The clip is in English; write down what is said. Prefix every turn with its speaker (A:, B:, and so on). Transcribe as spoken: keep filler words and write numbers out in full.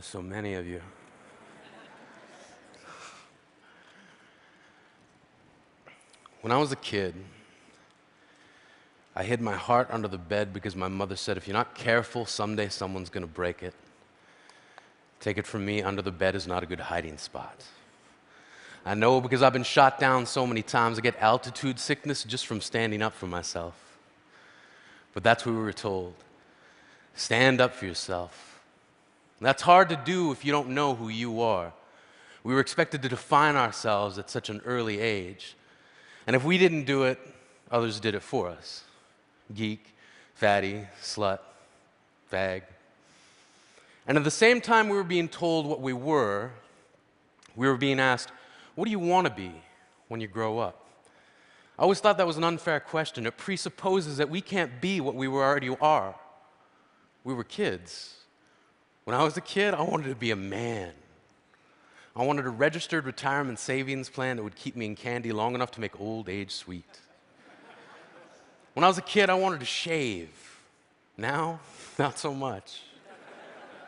A: There's so many of you. When I was a kid, I hid my heart under the bed because my mother said, if you're not careful, someday someone's going to break it. Take it from me, under the bed is not a good hiding spot. I know because I've been shot down so many times, I get altitude sickness just from standing up for myself. But that's what we were told. Stand up for yourself. And that's hard to do if you don't know who you are. We were expected to define ourselves at such an early age. And if we didn't do it, others did it for us. Geek, fatty, slut, fag. And at the same time we were being told what we were, we were being asked, what do you want to be when you grow up? I always thought that was an unfair question. It presupposes that we can't be what we already are. We were kids. When I was a kid, I wanted to be a man. I wanted a registered retirement savings plan that would keep me in candy long enough to make old age sweet. When I was a kid, I wanted to shave. Now, not so much.